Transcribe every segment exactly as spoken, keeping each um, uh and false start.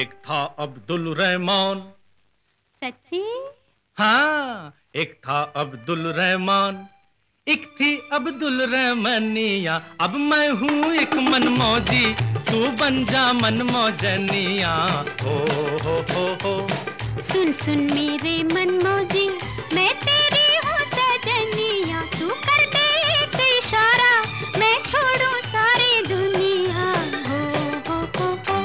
एक था अब्दुल रहमान। सच्ची? हाँ, एक था अब्दुल रहमान, एक थी अब्दुल रहमानिया। अब मैं हूँ एक मनमौजी, तू बन जा मनमौजनिया। हो हो हो हो। सुन सुन मेरे मनमौजी, मैं तेरी हूँ सजनिया। तू कर दे एक इशारा, मैं छोड़ूं सारी दुनिया। हो हो हो हो।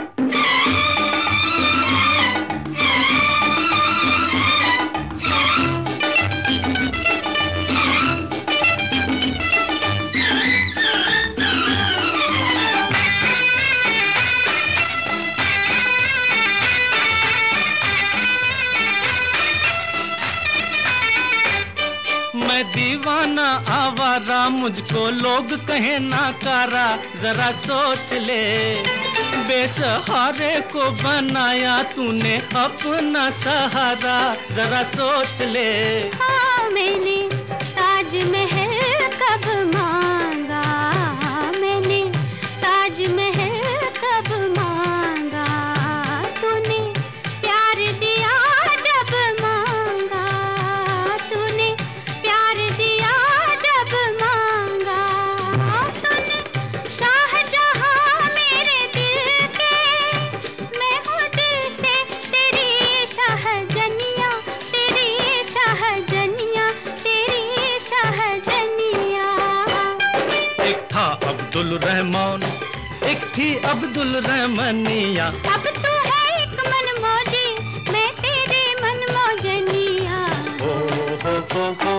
मैं दीवाना आवारा, मुझको लोग कहे नाकारा। जरा सोच ले, बेसहारे को बनाया तूने अपना सहारा। जरा सोच ले। हाँ, मैंने ताजमहल कब मांगा, मैंने ताजमहल कब मांगा। तूने प्यार दिया जब मांगा, तूने प्यार दिया जब मांगा। सुन शाहजहां मेरे दिल के, मैं हूँ दिल से तेरी शाहजनिया, तेरी शाहजनिया, तेरी शाहजनिया। एक था अब्दुल रहमान, एक थी अब्दुल रहमानिया। अब तू है एक मनमौजी, मैं तेरी मनमौजनिया। हो हो हो हो।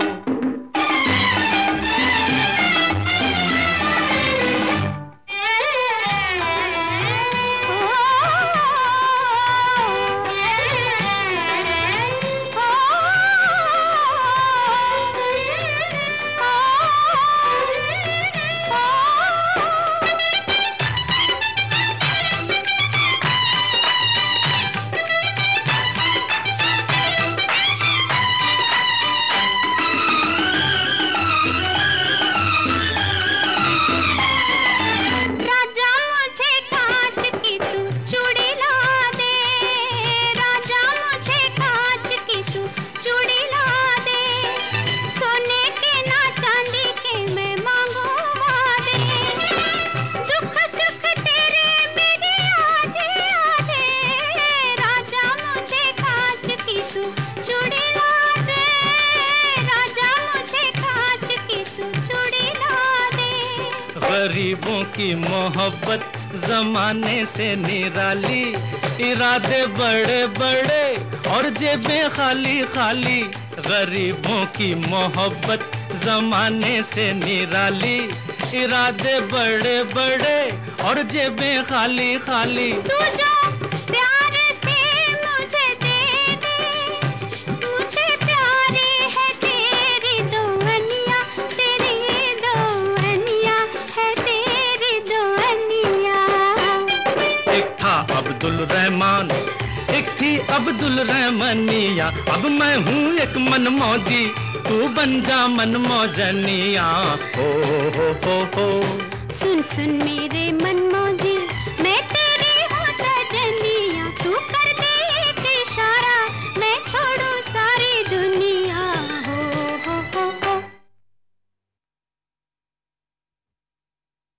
गरीबों की मोहब्बत जमाने से निराली, इरादे बड़े बड़े और जेबें खाली खाली। गरीबों की मोहब्बत जमाने से निराली, इरादे बड़े बड़े और जेबें खाली खाली। तू जो प्यार से मुझे दे दे, मुझे प्यारी है तेरी दुआनिया, तेरी दुआनिया है तेरी दुआनिया। एक था अब्दुल रहमान, एक थी अब्दुल रहमानिया। अब मैं हूँ एक मनमौजी, तू बन जा मनमौजनिया। हो हो हो हो। सुन सुन मेरे मन